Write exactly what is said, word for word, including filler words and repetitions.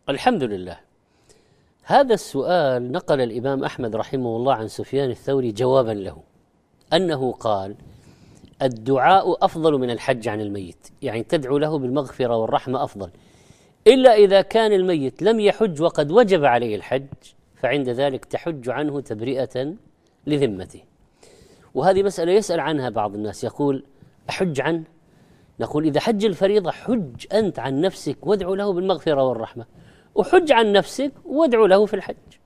الحمد لله. هذا السؤال نقل الإمام أحمد رحمه الله عن سفيان الثوري جوابا له أنه قال: الدعاء أفضل من الحج عن الميت، يعني تدعو له بالمغفرة والرحمة أفضل، إلا إذا كان الميت لم يحج وقد وجب عليه الحج، فعند ذلك تحج عنه تبرئة لذمته. وهذه مسألة يسأل عنها بعض الناس، يقول: أحج عنه؟ نقول: إذا حج الفريضة حج أنت عن نفسك وادعو له بالمغفرة والرحمة، وحج عن نفسك وادعو له في الحج.